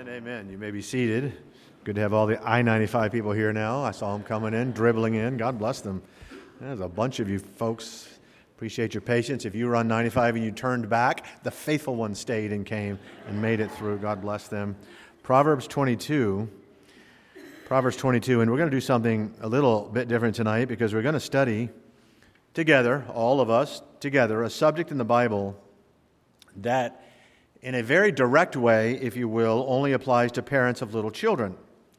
Amen, amen. You may be seated. Good to have all the I-95 people here now. I saw them coming in, dribbling in. God bless them. There's a bunch of you folks. Appreciate your patience. If you were on 95 and you turned back, the faithful ones stayed and came and made it through. God bless them. Proverbs 22, and we're going to do something a little bit different tonight because we're going to study together, all of us together, a subject in the Bible that in a very direct way, if you will, only applies to parents of little children.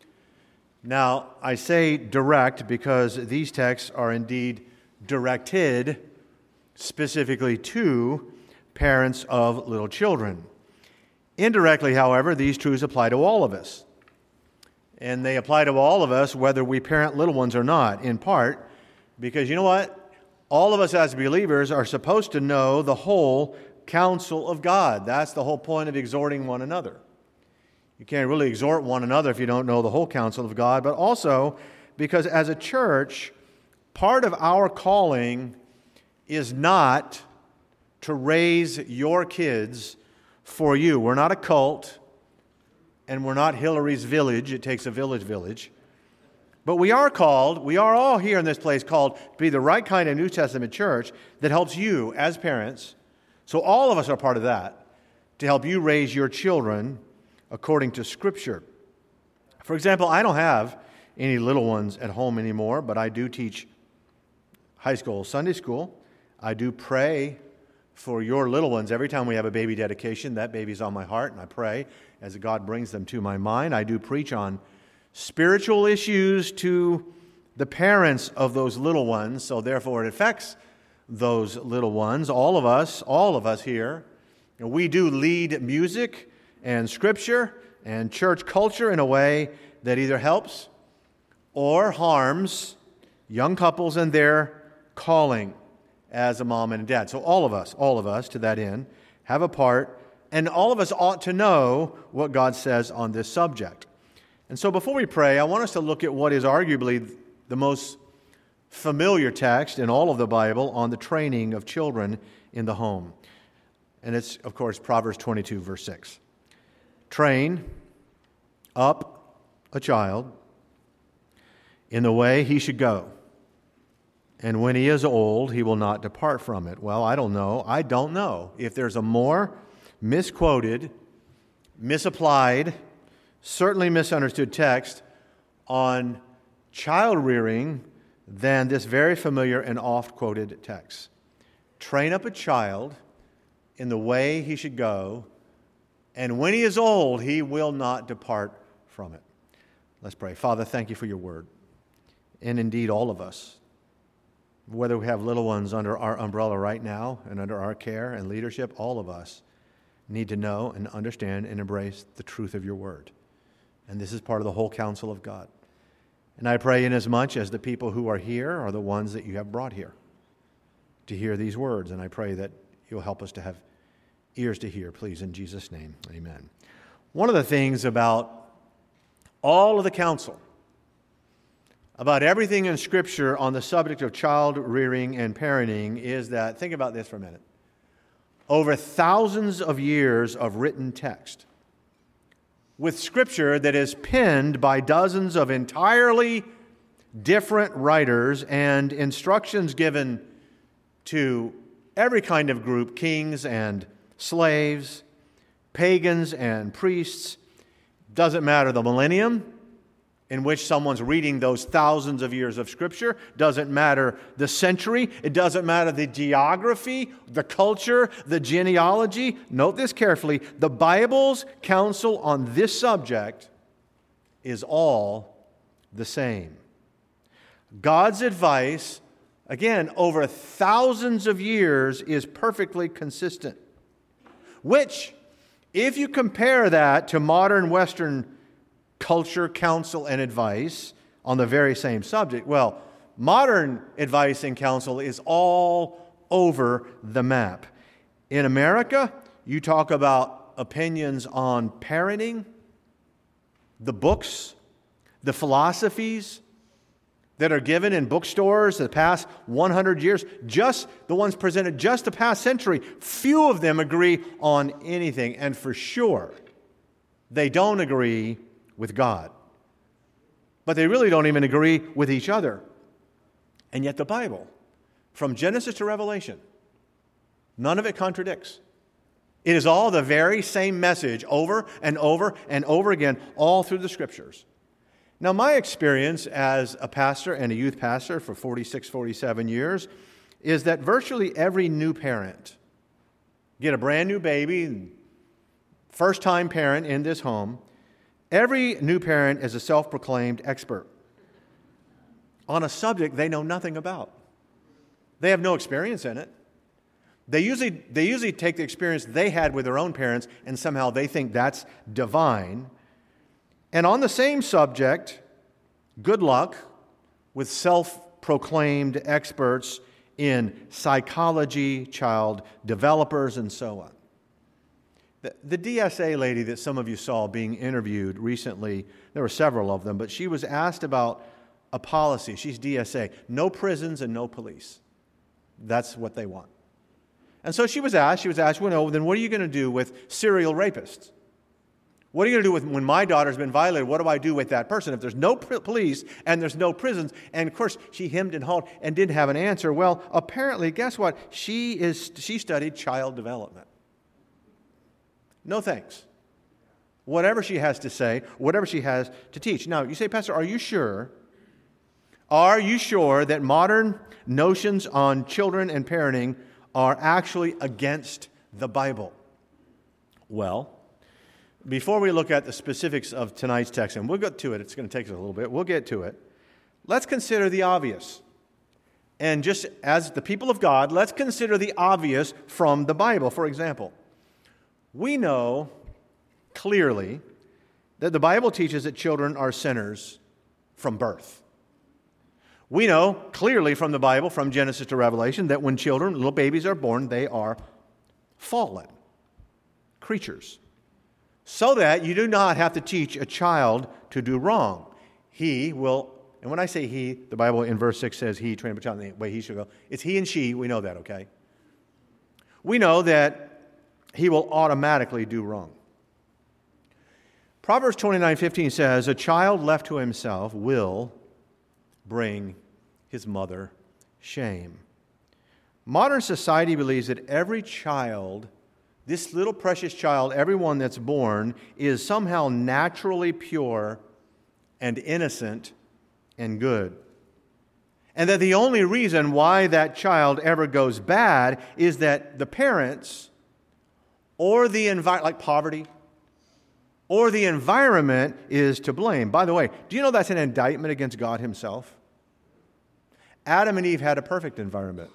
Now, I say direct because these texts are indeed directed specifically to parents of little children. Indirectly, however, these truths apply to all of us. And they apply to all of us whether we parent little ones or not, in part because you know what? All of us as believers are supposed to know the whole counsel of God. That's the whole point of exhorting one another. You can't really exhort one another if you don't know the whole counsel of God, but also because as a church, part of our calling is not to raise your kids for you. We're not a cult, and we're not Hillary's village. It takes a village. But we are all here in this place called to be the right kind of New Testament church that helps you as parents. So all of us are part of that, to help you raise your children according to Scripture. For example, I don't have any little ones at home anymore, but I do teach high school, Sunday school. I do pray for your little ones. Every time we have a baby dedication, that baby's on my heart, and I pray as God brings them to my mind. I do preach on spiritual issues to the parents of those little ones, so therefore it affects those little ones, all of us here. We do lead music and Scripture and church culture in a way that either helps or harms young couples and their calling as a mom and a dad. So all of us to that end have a part, and all of us ought to know what God says on this subject. And so before we pray, I want us to look at what is arguably the most familiar text in all of the Bible on the training of children in the home. And it's, of course, Proverbs 22, verse 6. Train up a child in the way he should go, and when he is old, he will not depart from it. Well, I don't know if there's a more misquoted, misapplied, certainly misunderstood text on child rearing than this very familiar and oft-quoted text. Train up a child in the way he should go, and when he is old, he will not depart from it. Let's pray. Father, thank you for your word. And indeed, all of us, whether we have little ones under our umbrella right now and under our care and leadership, all of us need to know and understand and embrace the truth of your word. And this is part of the whole counsel of God. And I pray inasmuch as the people who are here are the ones that you have brought here to hear these words. And I pray that you'll help us to have ears to hear, please, in Jesus' name. Amen. One of the things about all of the counsel, about everything in Scripture on the subject of child rearing and parenting is that, think about this for a minute, over thousands of years of written text, with Scripture that is penned by dozens of entirely different writers and instructions given to every kind of group, kings and slaves, pagans and priests. Doesn't matter the millennium in which someone's reading those thousands of years of Scripture. Doesn't matter the century. It doesn't matter the geography, the culture, the genealogy. Note this carefully. The Bible's counsel on this subject is all the same. God's advice, again, over thousands of years, is perfectly consistent. Which, if you compare that to modern Western culture, counsel, and advice on the very same subject, well, modern advice and counsel is all over the map. In America, you talk about opinions on parenting, the books, the philosophies that are given in bookstores the past 100 years, just the ones presented just the past century, few of them agree on anything. And for sure, They don't agree with God. But they really don't even agree with each other. And yet the Bible, from Genesis to Revelation, none of it contradicts. It is all the very same message over and over and over again, all through the Scriptures. Now, my experience as a pastor and a youth pastor for 46, 47 years is that virtually every new parent, get a brand new baby, first-time parent in this home, every new parent is a self-proclaimed expert on a subject they know nothing about. They have no experience in it. They usually take the experience they had with their own parents and somehow they think that's divine. And on the same subject, good luck with self-proclaimed experts in psychology, child developers, and so on. The DSA lady that some of you saw being interviewed recently, there were several of them, but she was asked about a policy. She's DSA, no prisons and no police. That's what they want. And so she was asked, well, then what are you going to do with serial rapists? What are you going to do with when my daughter's been violated? What do I do with that person? If there's no police and there's no prisons, and of course she hemmed and hawed and didn't have an answer. Well, apparently, guess what? She studied child development. No thanks. Whatever she has to say, whatever she has to teach. Now, you say, Pastor, are you sure? Are you sure that modern notions on children and parenting are actually against the Bible? Well, before we look at the specifics of tonight's text, and we'll get to it, it's going to take us a little bit, we'll get to it. Let's consider the obvious. And just as the people of God, let's consider the obvious from the Bible. For example, we know clearly that the Bible teaches that children are sinners from birth. We know clearly from the Bible, from Genesis to Revelation, that when children, little babies are born, they are fallen creatures. So that you do not have to teach a child to do wrong. He will, and when I say he, the Bible in verse 6 says he, train up a child in the way he should go. It's he and she, we know that, okay? We know that he will automatically do wrong. Proverbs 29:15 says, a child left to himself will bring his mother shame. Modern society believes that every child, this little precious child, everyone that's born, is somehow naturally pure and innocent and good. And that the only reason why that child ever goes bad is that the parents or the environment, like poverty, or the environment is to blame. By the way, do you know that's an indictment against God himself? Adam and Eve had a perfect environment.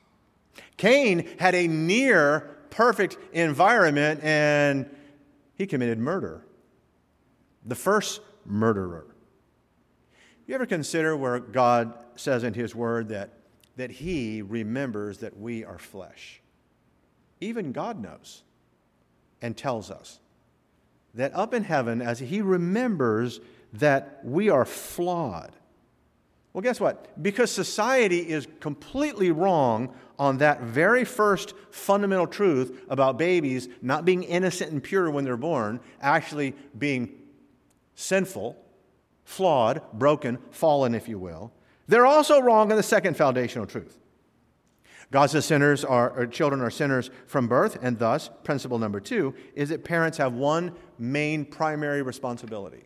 Cain had a near perfect environment, and he committed murder. The first murderer. You ever consider where God says in his word that he remembers that we are flesh? Even God knows and tells us that up in heaven, as he remembers that we are flawed. Well, guess what? Because society is completely wrong on that very first fundamental truth about babies not being innocent and pure when they're born, actually being sinful, flawed, broken, fallen, if you will. They're also wrong on the second foundational truth. God says children are sinners from birth, and thus, principle number 2 is that parents have one main primary responsibility.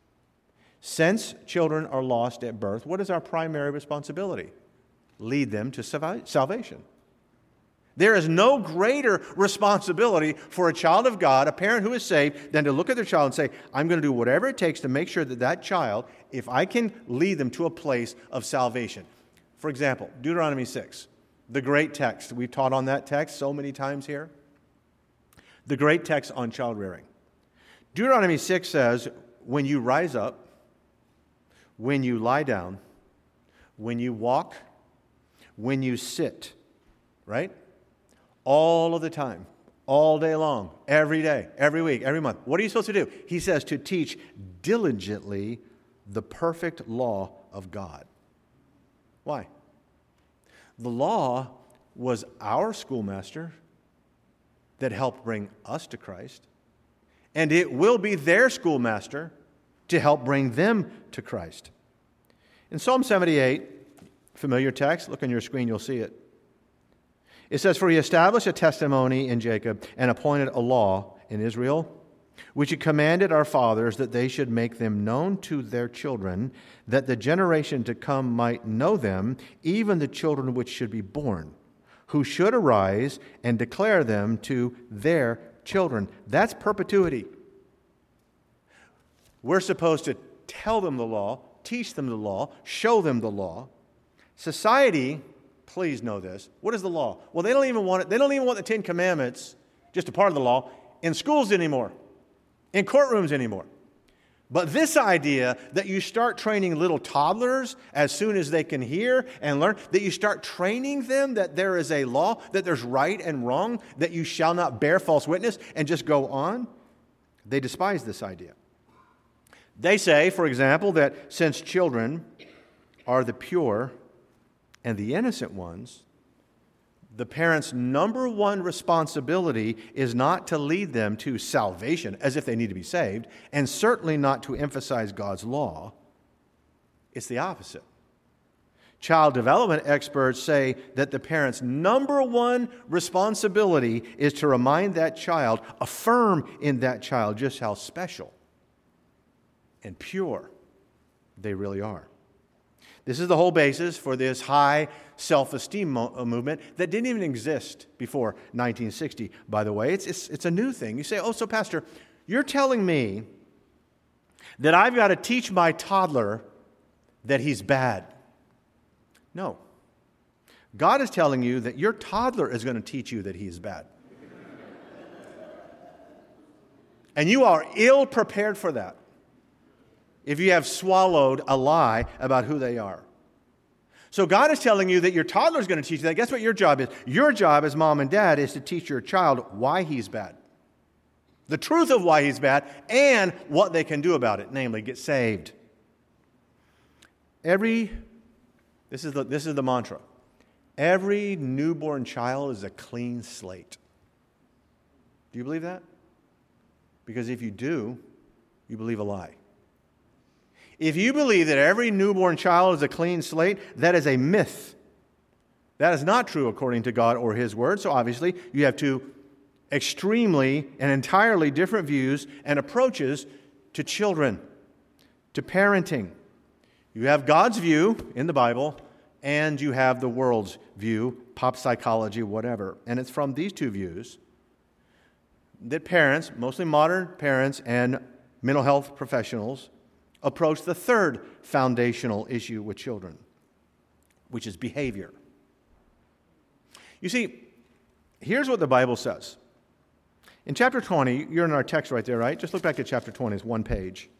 Since children are lost at birth, what is our primary responsibility? Lead them to salvation. There is no greater responsibility for a child of God, a parent who is saved, than to look at their child and say, I'm going to do whatever it takes to make sure that child, if I can lead them to a place of salvation. For example, Deuteronomy 6, the great text. We've taught on that text so many times here. The great text on child rearing. Deuteronomy 6 says, when you rise up, when you lie down, when you walk, when you sit, right? All of the time, all day long, every day, every week, every month. What are you supposed to do? He says to teach diligently the perfect law of God. Why? The law was our schoolmaster that helped bring us to Christ. and it will be their schoolmaster to help bring them to Christ. In Psalm 78, familiar text, look on your screen, you'll see it. It says, "For he established a testimony in Jacob and appointed a law in Israel, which he commanded our fathers that they should make them known to their children, that the generation to come might know them, even the children which should be born, who should arise and declare them to their children." That's perpetuity. We're supposed to tell them the law, teach them the law, show them the law. Society, please know this. What is the law? Well, they don't even want it. They don't even want the Ten Commandments, just a part of the law, in schools anymore, in courtrooms anymore. But this idea that you start training little toddlers as soon as they can hear and learn, that you start training them that there is a law, that there's right and wrong, that you shall not bear false witness, and just go on, they despise this idea. They say, for example, that since children are the pure and the innocent ones, the parents' number one responsibility is not to lead them to salvation, as if they need to be saved, and certainly not to emphasize God's law. It's the opposite. Child development experts say that the parents' number one responsibility is to remind that child, affirm in that child just how special and pure they really are. This is the whole basis for this high self-esteem movement that didn't even exist before 1960, by the way. It's a new thing. You say, "Oh, so Pastor, you're telling me that I've got to teach my toddler that he's bad." No. God is telling you that your toddler is going to teach you that he's bad. And you are ill prepared for that if you have swallowed a lie about who they are. So God is telling you that your toddler is going to teach you that. Guess what your job is? Your job as mom and dad is to teach your child why he's bad, the truth of why he's bad, and what they can do about it, namely get saved. This is the mantra. Every newborn child is a clean slate. Do you believe that? Because if you do, you believe a lie. If you believe that every newborn child is a clean slate, that is a myth. That is not true according to God or His Word. So obviously, you have two extremely and entirely different views and approaches to children, to parenting. You have God's view in the Bible, and you have the world's view, pop psychology, whatever. And it's from these two views that parents, mostly modern parents and mental health professionals, approach the third foundational issue with children, which is behavior. You see, here's what the Bible says. In chapter 20, you're in our text right there, right? Just look back at chapter 20, it's one page.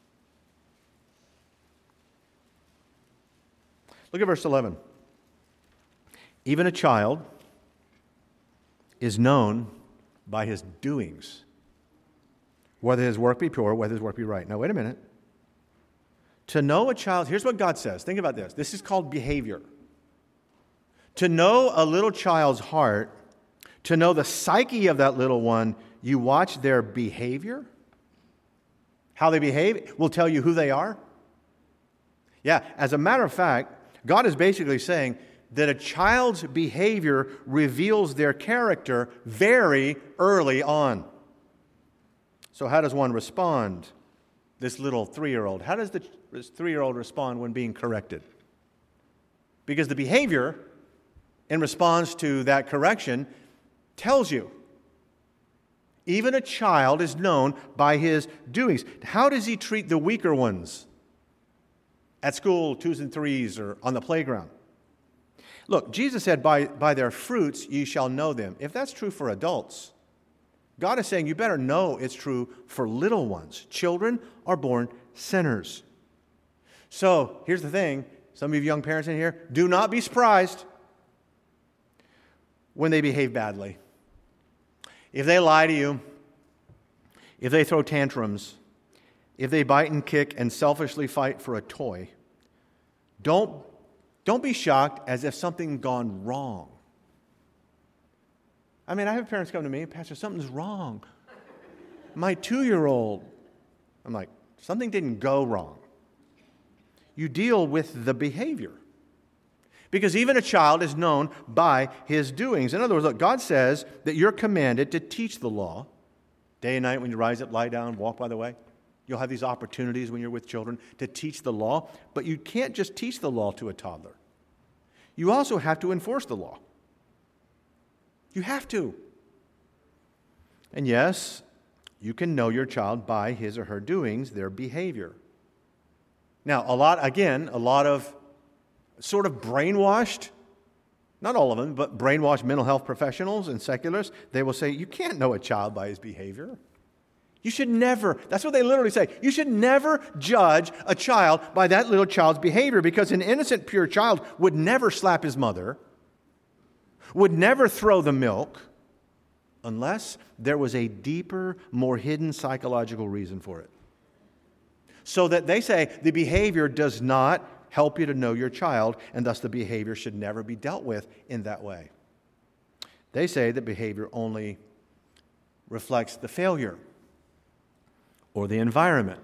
Look at verse 11. "Even a child is known by his doings, whether his work be pure, whether his work be right." Now, wait a minute. To know a child, here's what God says. Think about this. This is called behavior. To know a little child's heart, to know the psyche of that little one, you watch their behavior. How they behave will tell you who they are. Yeah, as a matter of fact, God is basically saying that a child's behavior reveals their character very early on. So how does one respond? This little 3-year-old. How does this 3-year-old respond when being corrected? Because the behavior in response to that correction tells you. Even a child is known by his doings. How does he treat the weaker ones? At school, 2s and 3s, or on the playground. Look, Jesus said, by their fruits ye shall know them. If that's true for adults, God is saying you better know it's true for little ones. Children are born sinners. So, here's the thing. Some of you young parents in here, do not be surprised when they behave badly. If they lie to you, if they throw tantrums, if they bite and kick and selfishly fight for a toy, don't be shocked as if something's gone wrong. I mean, I have parents come to me, "Pastor, something's wrong." my 2-year-old. I'm like, something didn't go wrong. You deal with the behavior. Because even a child is known by his doings. In other words, look, God says that you're commanded to teach the law. Day and night when you rise up, lie down, walk by the way. You'll have these opportunities when you're with children to teach the law. But you can't just teach the law to a toddler. You also have to enforce the law. You have to. And yes, you can know your child by his or her doings, their behavior. Now, a lot of sort of brainwashed, not all of them, but brainwashed mental health professionals and secularists, they will say, you can't know a child by his behavior. You should never, that's what they literally say, you should never judge a child by that little child's behavior, because an innocent, pure child would never slap his mother, would never throw the milk, unless there was a deeper, more hidden psychological reason for it. So that they say the behavior does not help you to know your child, and thus the behavior should never be dealt with in that way. They say that behavior only reflects the failure or the environment,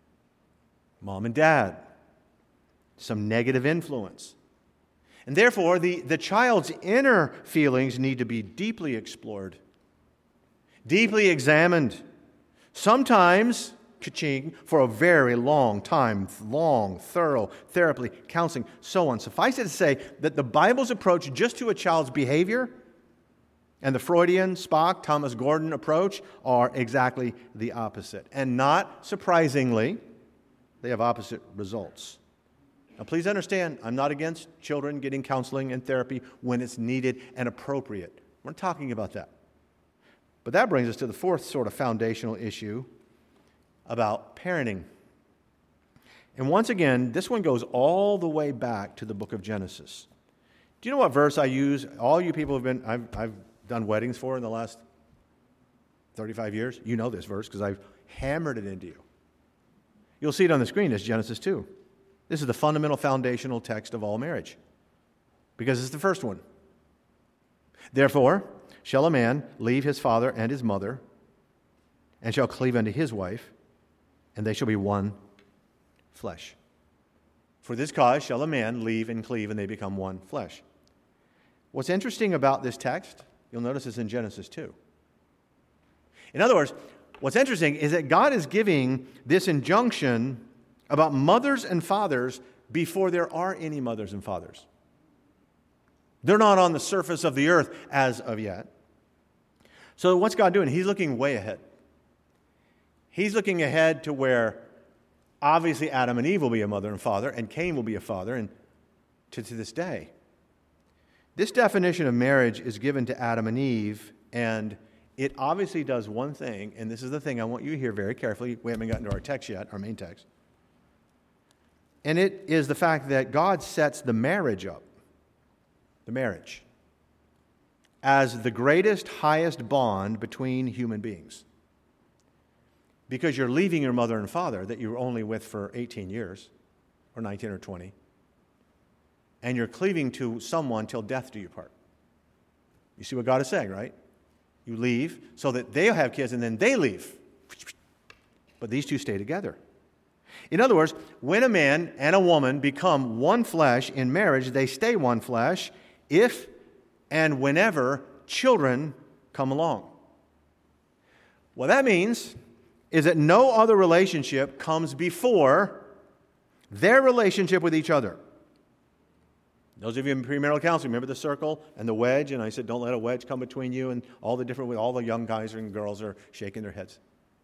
mom and dad, some negative influence. And therefore, the child's inner feelings need to be deeply explored, deeply examined, sometimes for a very long time, long, thorough therapy, counseling, so on. Suffice it to say that the Bible's approach just to a child's behavior and the Freudian, Spock, Thomas Gordon approach are exactly the opposite. And not surprisingly, they have opposite results. Now please understand, I'm not against children getting counseling and therapy when it's needed and appropriate. We're not talking about that. But that brings us to the fourth sort of foundational issue about parenting. And once again, this one goes all the way back to the book of Genesis. Do you know what verse I use? All you people I've done weddings for in the last 35 years. You know this verse because I've hammered it into you. You'll see it on the screen. It's Genesis 2. This is the fundamental foundational text of all marriage because it's the first one. Therefore, shall a man leave his father and his mother and shall cleave unto his wife, and they shall be one flesh. For this cause shall a man leave and cleave, and they become one flesh. What's interesting about this text, you'll notice it's in Genesis 2. In other words, what's interesting is that God is giving this injunction about mothers and fathers before there are any mothers and fathers. They're not on the surface of the earth as of yet. So what's God doing? He's looking way ahead. He's looking ahead to where obviously Adam and Eve will be a mother and father, and Cain will be a father, and to this day. This definition of marriage is given to Adam and Eve, and it obviously does one thing, and this is the thing I want you to hear very carefully. We haven't gotten to our text yet, our main text. And it is the fact that God sets the marriage up, as the greatest, highest bond between human beings. Because you're leaving your mother and father that you were only with for 18 years, or 19 or 20, and you're cleaving to someone till death do you part. You see what God is saying, right? You leave so that they'll have kids and then they leave. But these two stay together. In other words, when a man and a woman become one flesh in marriage, they stay one flesh if and whenever children come along. What that means is that no other relationship comes before their relationship with each other. Those of you in premarital counseling, remember the circle and the wedge? And I said, don't let a wedge come between you, and all the young guys and girls are shaking their heads.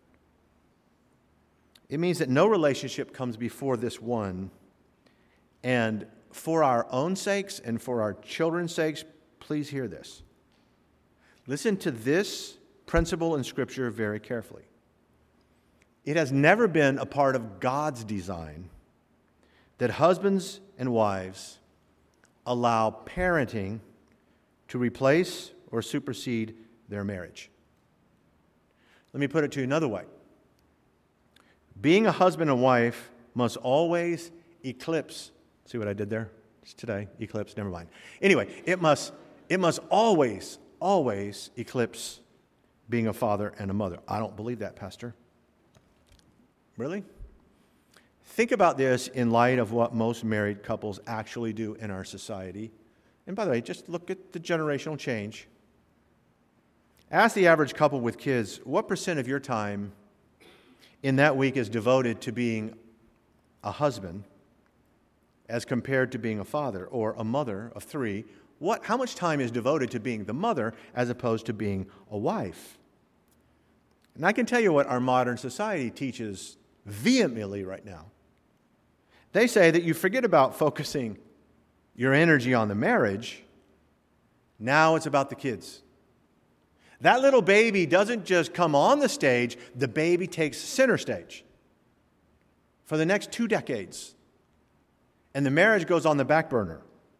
It means that no relationship comes before this one. And for our own sakes and for our children's sakes, please hear this. Listen to this principle in Scripture very carefully. It has never been a part of God's design that husbands and wives allow parenting to replace or supersede their marriage. Let me put it to you another way. Being a husband and wife must always eclipse. See what I did there? It's today. Eclipse. Never mind. Anyway, it must always eclipse being a father and a mother. I don't believe that, Pastor. Really? Think about this in light of what most married couples actually do in our society. And by the way, just look at the generational change. Ask the average couple with kids, what percent of your time in that week is devoted to being a husband as compared to being a father or a mother of three? How much time is devoted to being the mother as opposed to being a wife? And I can tell you what our modern society teaches vehemently right now. They say that you forget about focusing your energy on the marriage. Now it's about the kids. That little baby doesn't just come on the stage, the baby takes center stage for the next 2 decades. And the marriage goes on the back burner.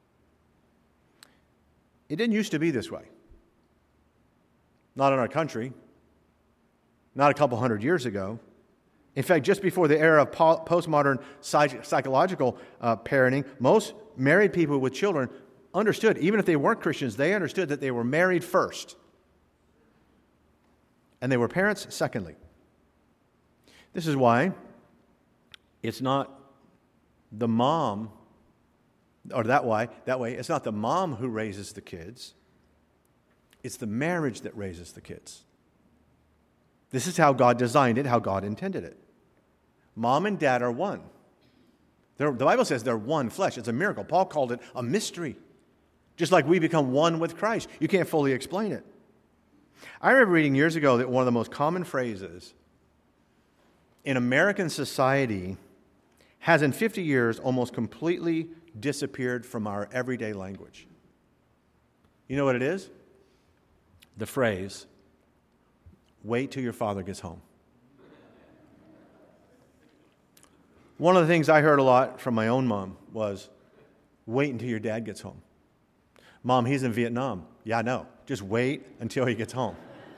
It didn't used to be this way. Not in our country. Not a couple hundred years ago. In fact, just before the era of postmodern psychological parenting, most married people with children understood, even if they weren't Christians, they understood that they were married first. And they were parents secondly. This is why it's not the mom, or that way, it's not the mom who raises the kids. It's the marriage that raises the kids. This is how God designed it, how God intended it. Mom and dad are one. The Bible says they're one flesh. It's a miracle. Paul called it a mystery. Just like we become one with Christ. You can't fully explain it. I remember reading years ago that one of the most common phrases in American society has in 50 years almost completely disappeared from our everyday language. You know what it is? The phrase, wait till your father gets home. One of the things I heard a lot from my own mom was, wait until your dad gets home. Mom, he's in Vietnam. Yeah, I know. Just wait until he gets home.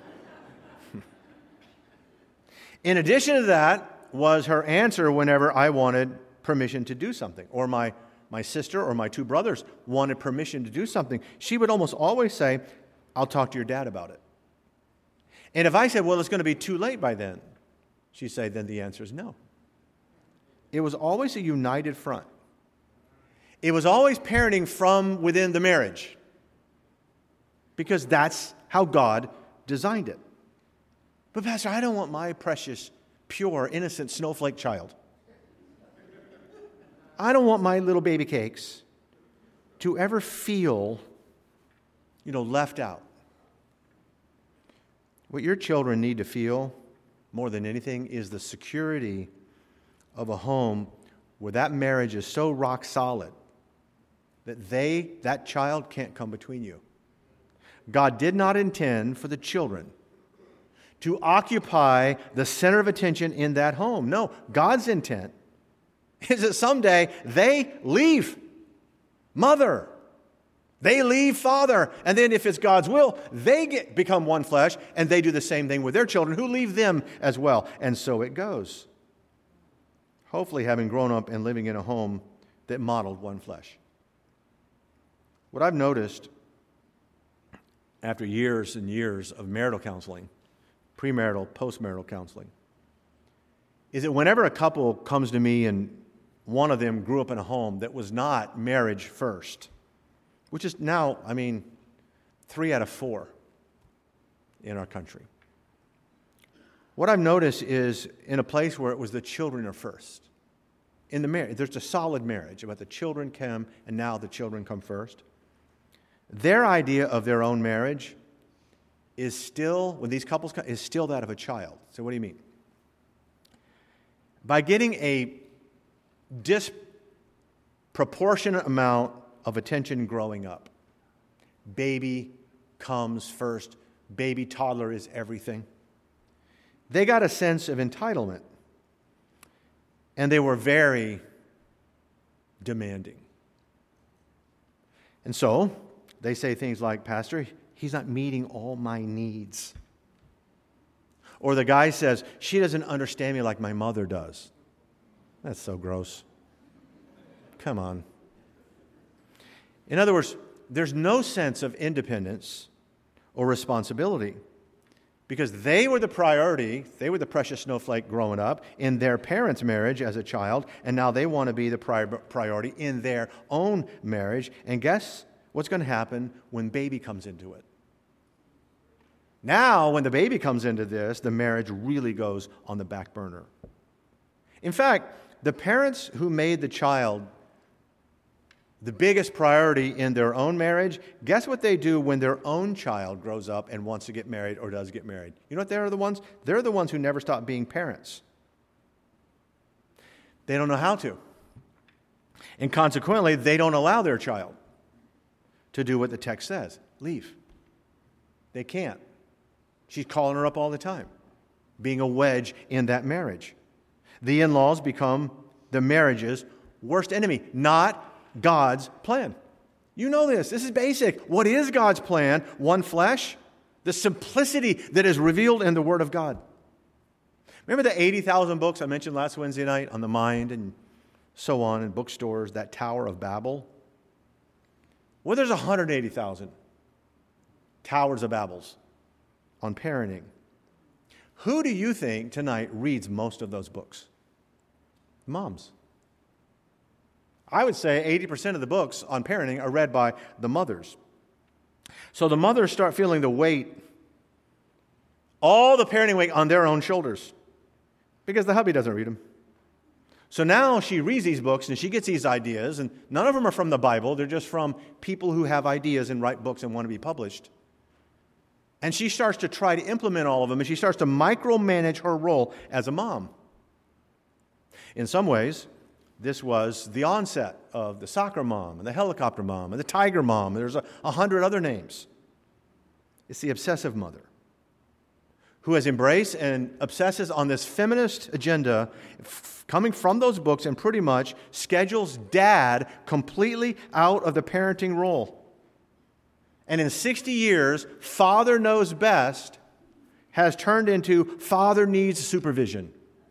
In addition to that was her answer whenever I wanted permission to do something, or my sister or my 2 brothers wanted permission to do something. She would almost always say, I'll talk to your dad about it. And if I said, well, it's going to be too late by then, she'd say, then the answer is no. It was always a united front. It was always parenting from within the marriage. Because that's how God designed it. But Pastor, I don't want my precious, pure, innocent snowflake child. I don't want my little baby cakes to ever feel, left out. What your children need to feel more than anything is the security of a home where that marriage is so rock solid that that child can't come between you. God did not intend for the children to occupy the center of attention in that home. No, God's intent is that someday they leave mother. They leave father. And then if it's God's will, they become one flesh, and they do the same thing with their children who leave them as well. And so it goes. Hopefully having grown up and living in a home that modeled one flesh. What I've noticed after years and years of marital counseling, premarital, postmarital counseling, is that whenever a couple comes to me and one of them grew up in a home that was not marriage first, which is now, 3 out of 4 in our country. What I've noticed is in a place where it was the children are first. In the marriage, there's a solid marriage about the children come and now the children come first. Their idea of their own marriage is still, when these couples come, is still that of a child. So what do you mean? By getting a disproportionate amount of attention growing up. Baby comes first. Baby toddler is everything. They got a sense of entitlement. And they were very demanding. And so, they say things like, Pastor, he's not meeting all my needs. Or the guy says, she doesn't understand me like my mother does. That's so gross. Come on. In other words, there's no sense of independence or responsibility. Because they were the priority, they were the precious snowflake growing up in their parents' marriage as a child, and now they want to be the priority in their own marriage. And guess what's going to happen when baby comes into it? Now, when the baby comes into this, the marriage really goes on the back burner. In fact, the parents who made the child the biggest priority in their own marriage, guess what they do when their own child grows up and wants to get married or does get married? You know what they're the ones? They're the ones who never stop being parents. They don't know how to. And consequently, they don't allow their child to do what the text says. Leave. They can't. She's calling her up all the time, being a wedge in that marriage. The in-laws become the marriage's worst enemy, not God's plan. You know this. This is basic. What is God's plan? One flesh. The simplicity that is revealed in the Word of God. Remember the 80,000 books I mentioned last Wednesday night on the mind and so on in bookstores, that Tower of Babel? Well, there's 180,000 Towers of Babels on parenting. Who do you think tonight reads most of those books? Moms. I would say 80% of the books on parenting are read by the mothers. So the mothers start feeling the weight, all the parenting weight on their own shoulders, because the hubby doesn't read them. So now she reads these books and she gets these ideas, and none of them are from the Bible. They're just from people who have ideas and write books and want to be published. And she starts to try to implement all of them, and she starts to micromanage her role as a mom. In some ways, this was the onset of the soccer mom and the helicopter mom and the tiger mom. There's 100 other names. It's the obsessive mother who has embraced and obsesses on this feminist agenda coming from those books and pretty much schedules dad completely out of the parenting role. And in 60 years, father knows best has turned into father needs supervision.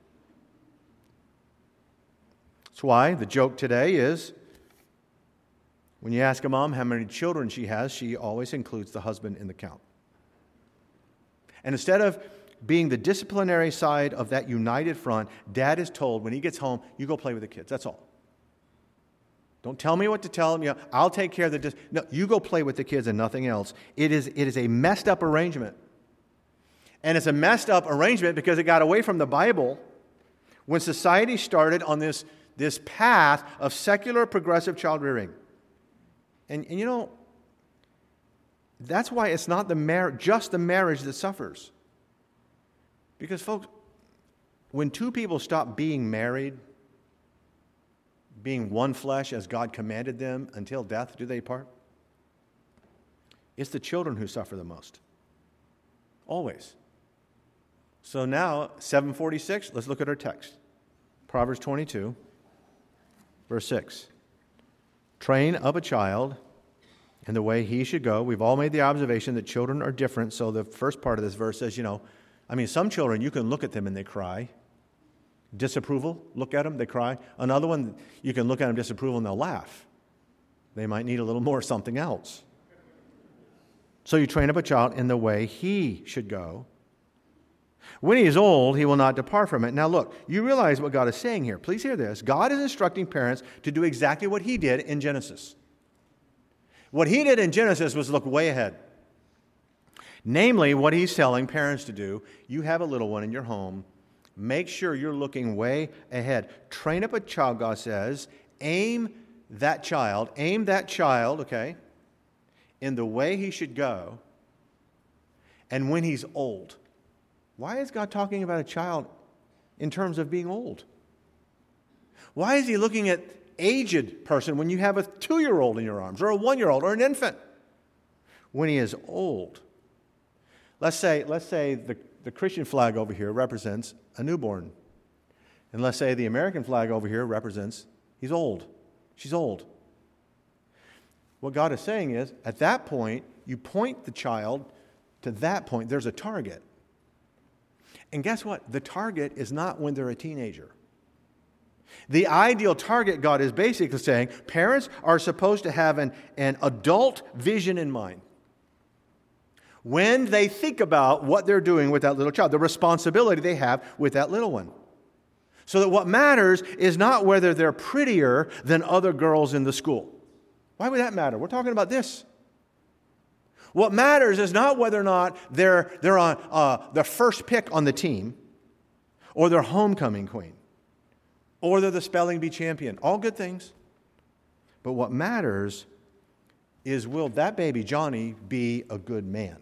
That's why the joke today is when you ask a mom how many children she has, she always includes the husband in the count. And instead of being the disciplinary side of that united front, dad is told when he gets home, you go play with the kids. That's all. Don't tell me what to tell them. I'll take care of the... No, you go play with the kids and nothing else. It is a messed up arrangement. And it's a messed up arrangement because it got away from the Bible when society started on this path of secular progressive child rearing. And you know, that's why it's not just the marriage that suffers. Because folks, when two people stop being married, being one flesh as God commanded them until death do they part, it's the children who suffer the most. Always. So now, 746, let's look at our text. Proverbs 22. Verse 6, train up a child in the way he should go. We've all made the observation that children are different. So the first part of this verse says, some children, you can look at them and they cry. Disapproval, look at them, they cry. Another one, you can look at them, disapproval, and they'll laugh. They might need a little more something else. So you train up a child in the way he should go. When he is old, he will not depart from it. Now look, you realize what God is saying here. Please hear this. God is instructing parents to do exactly what he did in Genesis. What he did in Genesis was look way ahead. Namely, what he's telling parents to do, you have a little one in your home, make sure you're looking way ahead. Train up a child, God says, aim that child, okay, in the way he should go, and when he's old. Why is God talking about a child in terms of being old? Why is he looking at aged person when you have a 2-year-old in your arms or a 1-year-old or an infant? When he is old. Let's say the Christian flag over here represents a newborn. And let's say the American flag over here represents he's old. She's old. What God is saying is, at that point, you point the child to that point. There's a target. And guess what? The target is not when they're a teenager. The ideal target, God is basically saying, parents are supposed to have an adult vision in mind. when they think about what they're doing with that little child, the responsibility they have with that little one. So that what matters is not whether they're prettier than other girls in the school. Why would that matter? We're talking about this. What matters is not whether or not they're on the first pick on the team, or they're homecoming queen, or they're the spelling bee champion. All good things. But what matters is, will that baby Johnny be a good man?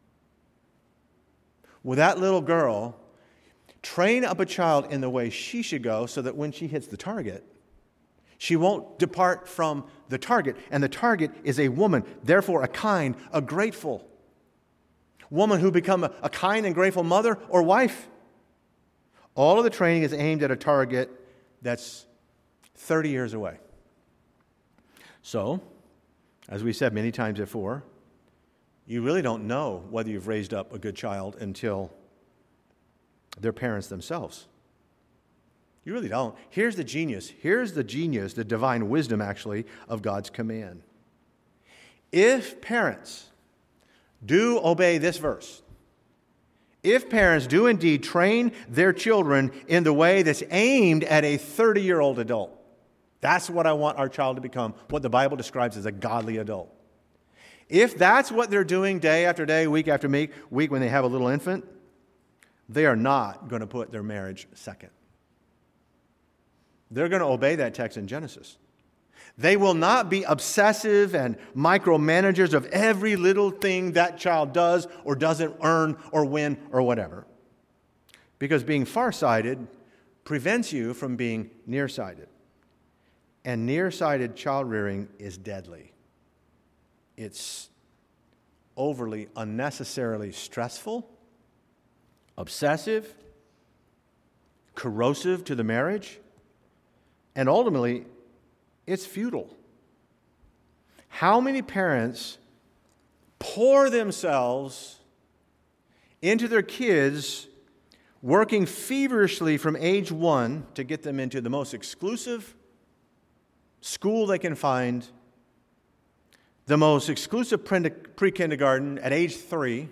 Will that little girl train up a child in the way she should go so that when she hits the target, she won't depart from the target? And the target is a woman, therefore a kind, a grateful woman who become a kind and grateful mother or wife. All of the training is aimed at a target that's 30 years away. So, as we said many times before, you really don't know whether you've raised up a good child until their parents themselves. You really don't. Here's the genius, the divine wisdom, actually, of God's command. If parents do obey this verse, if parents do indeed train their children in the way that's aimed at a 30-year-old adult, that's what I want our child to become, what the Bible describes as a godly adult. If that's what they're doing day after day, week after week when they have a little infant, they are not going to put their marriage second. They're going to obey that text in Genesis. They will not be obsessive and micromanagers of every little thing that child does or doesn't earn or win or whatever. Because being farsighted prevents you from being nearsighted. And nearsighted child rearing is deadly. It's overly, unnecessarily stressful, obsessive, corrosive to the marriage, and ultimately, it's futile. How many parents pour themselves into their kids, working feverishly from age 1 to get them into the most exclusive school they can find, the most exclusive pre-kindergarten at age 3,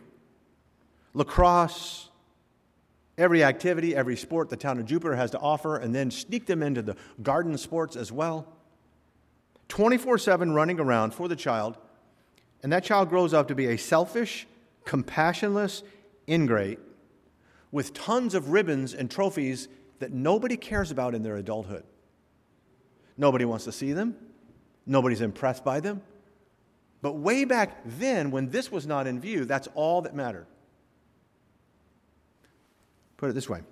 lacrosse, every activity, every sport the town of Jupiter has to offer, and then sneak them into the garden sports as well. 24/7 running around for the child, and that child grows up to be a selfish, compassionless ingrate with tons of ribbons and trophies that nobody cares about in their adulthood. Nobody wants to see them. Nobody's impressed by them. But way back then, when this was not in view, that's all that mattered. Put it this way.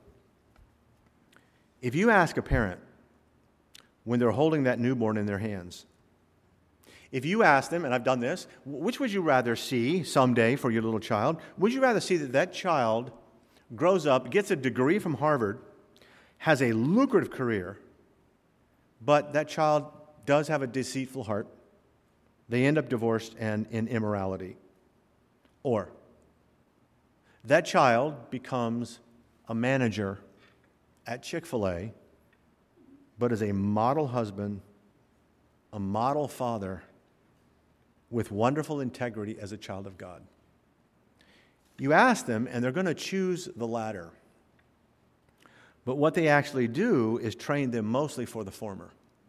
If you ask a parent when they're holding that newborn in their hands, if you ask them, and I've done this, which would you rather see someday for your little child? Would you rather see that child grows up, gets a degree from Harvard, has a lucrative career, but that child does have a deceitful heart? They end up divorced and in immorality. Or that child becomes a manager at Chick-fil-A, but is a model husband, a model father, with wonderful integrity as a child of God. You ask them, and they're going to choose the latter. But what they actually do is train them mostly for the former.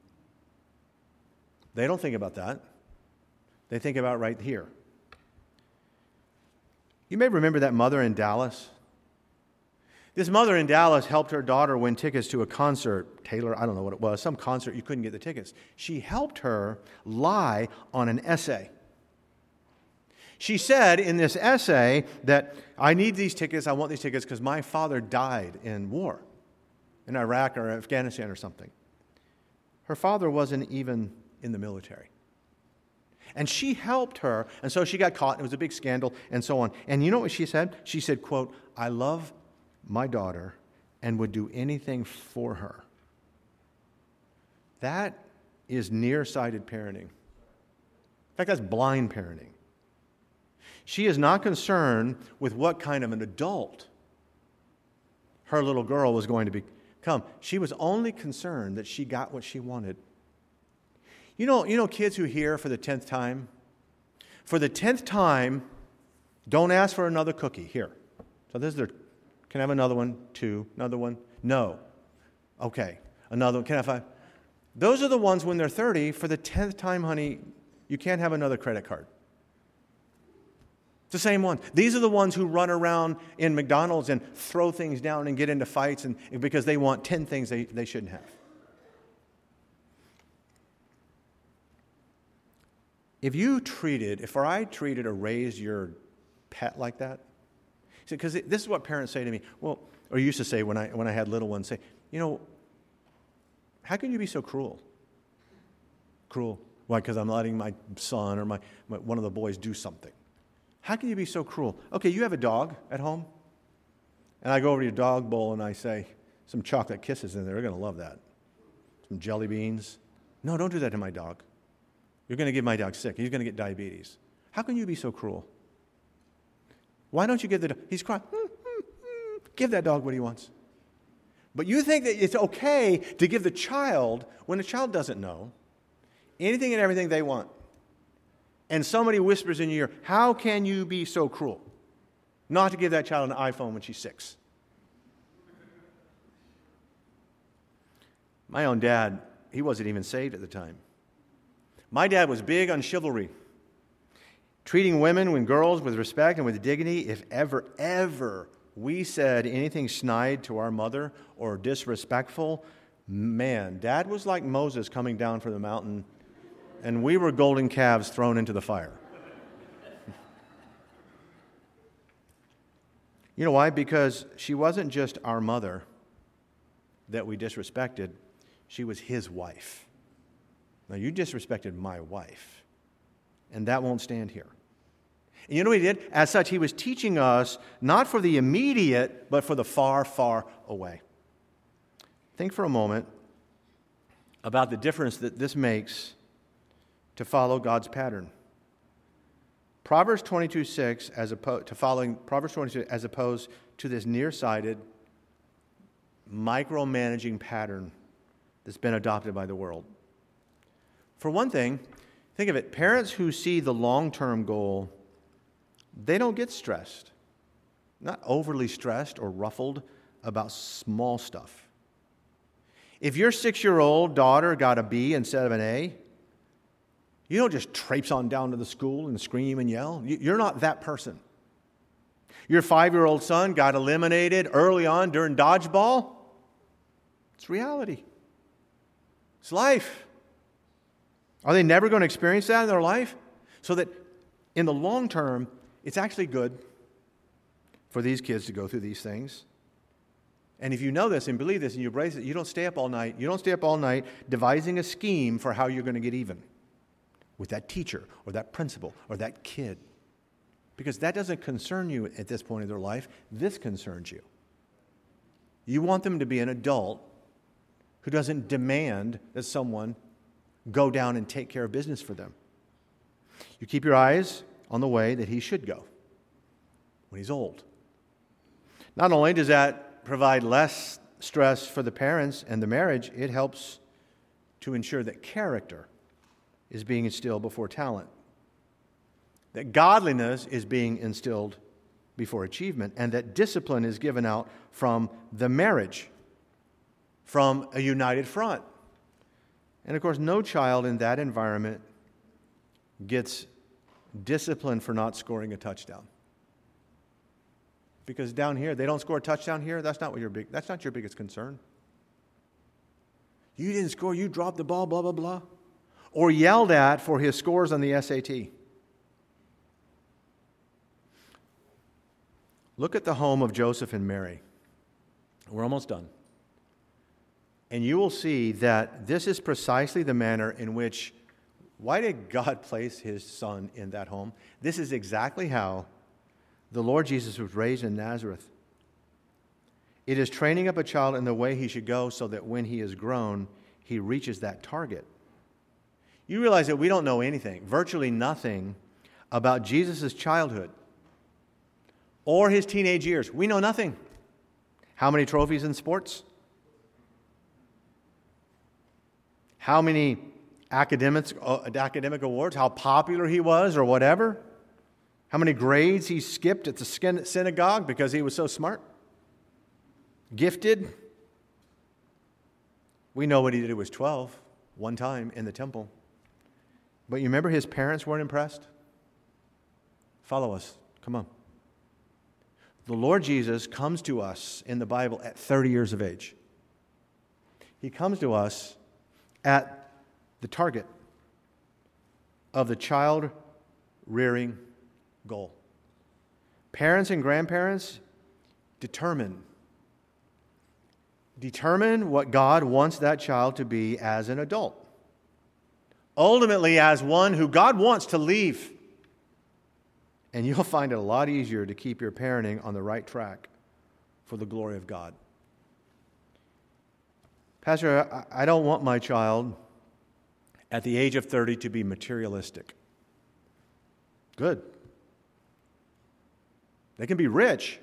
They don't think about that. They think about right here. You may remember that mother in Dallas. This mother in Dallas helped her daughter win tickets to a concert. Taylor, I don't know what it was, some concert you couldn't get the tickets. She helped her lie on an essay. She said in this essay that I need these tickets, I want these tickets because my father died in war, in Iraq or Afghanistan or something. Her father wasn't even in the military. And she helped her, and so she got caught, and it was a big scandal, and so on. And you know what she said? She said, quote, I love my daughter and would do anything for her. That is nearsighted parenting. In fact, that's blind parenting. She is not concerned with what kind of an adult her little girl was going to become. She was only concerned that she got what she wanted. You know kids who hear for the 10th time? For the 10th time, Don't ask for another cookie. Here. So this is their, can I have another one? 2, another one? No. Okay. Another one. Can I have 5? Those are the ones when they're 30, for the 10th time, honey, you can't have another credit card. It's the same one. These are the ones who run around in McDonald's and throw things down and get into fights because they want 10 things they shouldn't have. If I treated or raised your pet like that, because this is what parents say to me, or used to say when I had little ones, say, how can you be so cruel? Cruel. Why? Because I'm letting my son or one of the boys do something. How can you be so cruel? Okay, you have a dog at home, and I go over to your dog bowl and I say, some chocolate kisses in there. They're going to love that. Some jelly beans. No, don't do that to my dog. You're going to get my dog sick. He's going to get diabetes. How can you be so cruel? Why don't you give the dog? He's crying. Give that dog what he wants. But you think that it's okay to give the child, when the child doesn't know, anything and everything they want. And somebody whispers in your ear, how can you be so cruel not to give that child an iPhone when she's 6? My own dad, he wasn't even saved at the time. My dad was big on chivalry, treating women and girls with respect and with dignity. If ever we said anything snide to our mother or disrespectful, man, Dad was like Moses coming down from the mountain, and we were golden calves thrown into the fire. You know why? Because she wasn't just our mother that we disrespected. She was his wife. Now, you disrespected my wife, and that won't stand here. And you know what he did? As such, he was teaching us not for the immediate, but for the far, far away. Think for a moment about the difference that this makes to follow God's pattern. Proverbs 22:6 as opposed to following Proverbs 22 as opposed to this nearsighted, micromanaging pattern that's been adopted by the world. For one thing, think of it, parents who see the long-term goal, they don't get stressed, not overly stressed or ruffled about small stuff. If your 6-year-old daughter got a B instead of an A, you don't just traipse on down to the school and scream and yell. You're not that person. Your 5-year-old son got eliminated early on during dodgeball. It's reality. It's life. Are they never going to experience that in their life? So that in the long term, it's actually good for these kids to go through these things. And if you know this and believe this and you embrace it, you don't stay up all night. You don't stay up all night devising a scheme for how you're going to get even with that teacher or that principal or that kid. Because that doesn't concern you at this point in their life. This concerns you. You want them to be an adult who doesn't demand that someone go down and take care of business for them. You keep your eyes on the way that he should go when he's old. Not only does that provide less stress for the parents and the marriage, it helps to ensure that character is being instilled before talent, that godliness is being instilled before achievement, and that discipline is given out from the marriage, from a united front. And of course, no child in that environment gets disciplined for not scoring a touchdown. Because down here, they don't score a touchdown here, that's not your biggest concern. You didn't score, you dropped the ball, blah, blah, blah. Or yelled at for his scores on the SAT. Look at the home of Joseph and Mary. We're almost done. And you will see that this is precisely the manner in which, why did God place his son in that home? This is exactly how the Lord Jesus was raised in Nazareth. It is training up a child in the way he should go so that when he is grown, he reaches that target. You realize that we don't know anything, virtually nothing, about Jesus' childhood or his teenage years. We know nothing. How many trophies in sports? How many academic awards? How popular he was or whatever? How many grades he skipped at the synagogue because he was so smart? Gifted? We know what he did when he was 12, one time in the temple. But you remember his parents weren't impressed? Follow us. Come on. The Lord Jesus comes to us in the Bible at 30 years of age. He comes to us at the target of the child rearing goal. Parents and grandparents, determine what God wants that child to be as an adult. Ultimately, as one who God wants to leave. And you'll find it a lot easier to keep your parenting on the right track for the glory of God. Pastor, I don't want my child at the age of 30 to be materialistic. Good. They can be rich,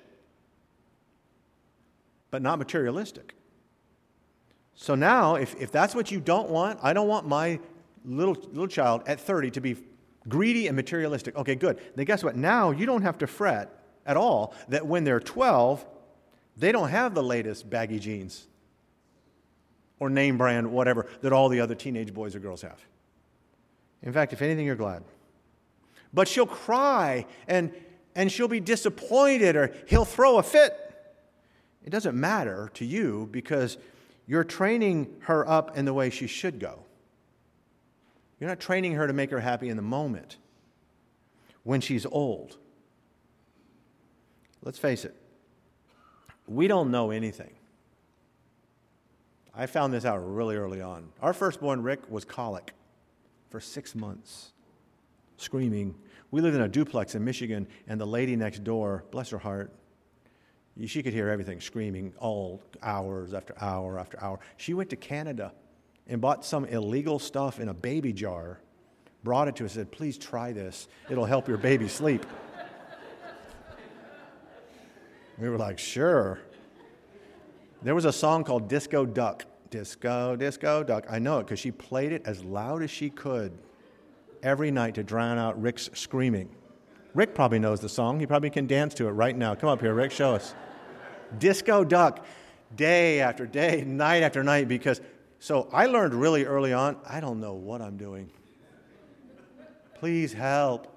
but not materialistic. So now, if that's what you don't want, I don't want my little child at 30 to be greedy and materialistic. Okay, good. Then guess what? Now you don't have to fret at all that when they're 12, they don't have the latest baggy jeans or name brand, whatever, that all the other teenage boys or girls have. In fact, if anything, you're glad. But she'll cry and she'll be disappointed or he'll throw a fit. It doesn't matter to you because you're training her up in the way she should go. You're not training her to make her happy in the moment when she's old. Let's face it. We don't know anything. I found this out really early on. Our firstborn, Rick, was colic for 6 months, screaming. We lived in a duplex in Michigan, and the lady next door, bless her heart, she could hear everything screaming all hours after hour after hour. She went to Canada and bought some illegal stuff in a baby jar, brought it to us, and said, please try this. It'll help your baby sleep. We were like, sure. There was a song called Disco Duck. Disco, disco, duck. I know it because she played it as loud as she could every night to drown out Rick's screaming. Rick probably knows the song. He probably can dance to it right now. Come up here, Rick, show us. Disco Duck, day after day, night after night, because, so I learned really early on, I don't know what I'm doing. Please help.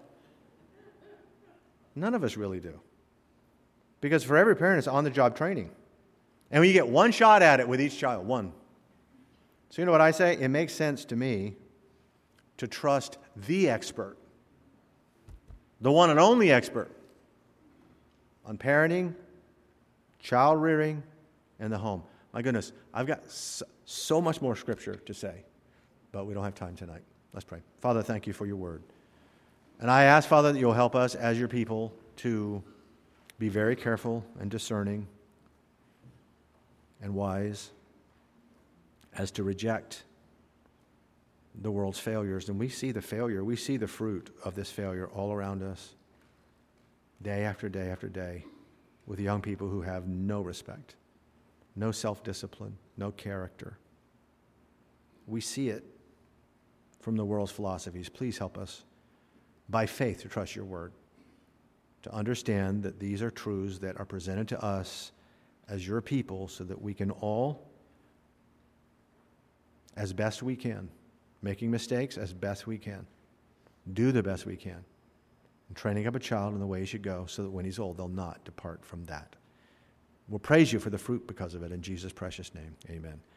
None of us really do. Because for every parent, it's on-the-job training. And we get one shot at it with each child, one. So you know what I say? It makes sense to me to trust the expert, the one and only expert on parenting, child rearing, and the home. My goodness, I've got so much more scripture to say, but we don't have time tonight. Let's pray. Father, thank you for your word. And I ask, Father, that you'll help us as your people to be very careful and discerning and wise as to reject the world's failures. And we see the failure. We see the fruit of this failure all around us, day after day after day, with young people who have no respect, no self-discipline, no character. We see it from the world's philosophies. Please help us, by faith, to trust your word, to understand that these are truths that are presented to us as your people so that we can all, as best we can, making mistakes as best we can, do the best we can, and training up a child in the way he should go so that when he's old, they'll not depart from that. We'll praise you for the fruit because of it. In Jesus' precious name, amen.